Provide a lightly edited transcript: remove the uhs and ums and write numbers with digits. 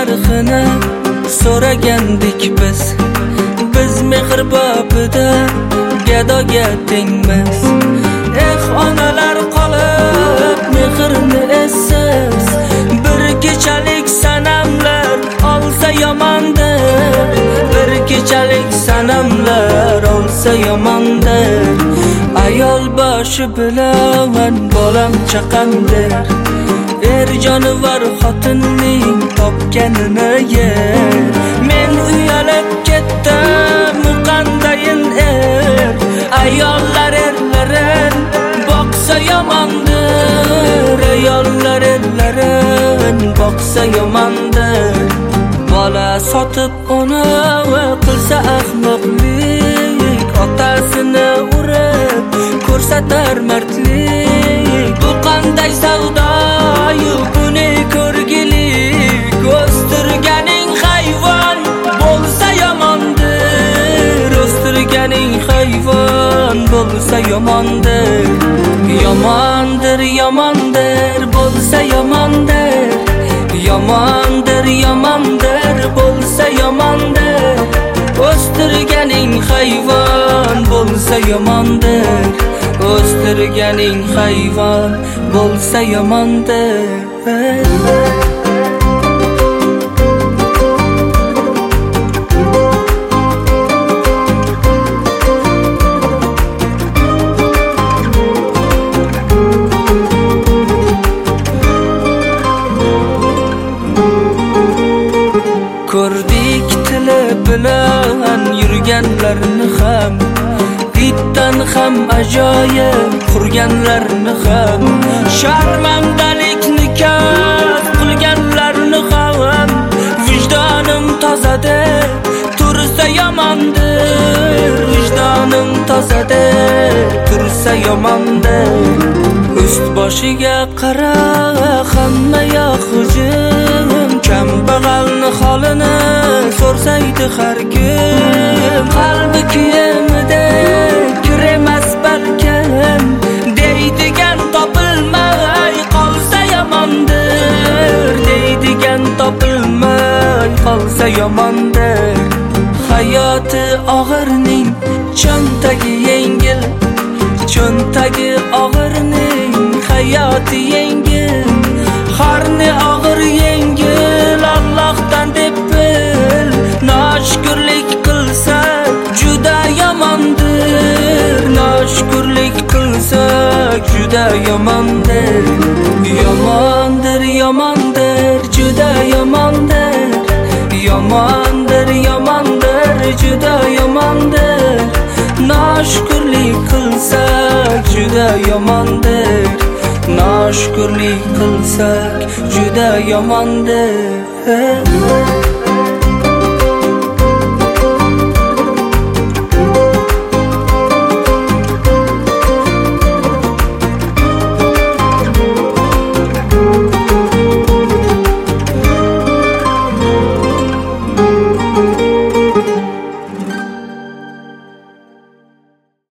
narxini so'ragandik biz mehr babida gadoga tengmiz. Onalar qolib mehrni essiz, bir kechalik sanamlar olsa yomondir, bir kechalik sanamlar olsa yomondir. Ayol boshi bilan bolam chaqamdir, jonivor xotinning topganini yer. Men uyalib ketdim qandayin ayollar erlarin boqsa yomondir, ayollar erlarin boqsa yomondir. Bola sotib uni qilsa ahmoqlik, otasini urib ko'rsatar mardlik. Bu qanday savdoyu buni ko'rgilik, o'stirganing hayvon bo'lsa yomondir, o'stirganing hayvon bo'lsa yomondir. Yomondir, yomondir bo'lsa yomondir, yomondir, yomondir bo'lsa yomondir. O'stirganing hayvon bo'lsa yomondir, o'stirganing hayvon bo'lsa yomondir. Ko'rdik tili bilan yurganlarni ham, itdan ham ajoyib qurganlarni ham, sharmandalikni kasb qilganlarni ham. Vijdonim tozada tursa yomondir, vijdonim tozada tursa yomondir. Ust boshiga qara hamma yoq hujum, kambag'alni holini so'rsaydi har kim. Qalbi kiyimida kir emas balkim, deydigan topilmay qolsa yomondir, deydigan topilmay qolsa yomondir. Hayoti og'irning cho'ntagi yengil, cho'ntagi og'irning hayoti yengil. Qarni og'ir yengil Allohdan deb bil, noshkurlik qilsak juda yomondir, noshkurlik qilsak juda yomondir. Yomondir, yomondir, juda yomondir, yomondir, yomondir, juda yomondir. Noshkurlik qilsak juda yomondir, noshkurlik qilsak juda yomondir.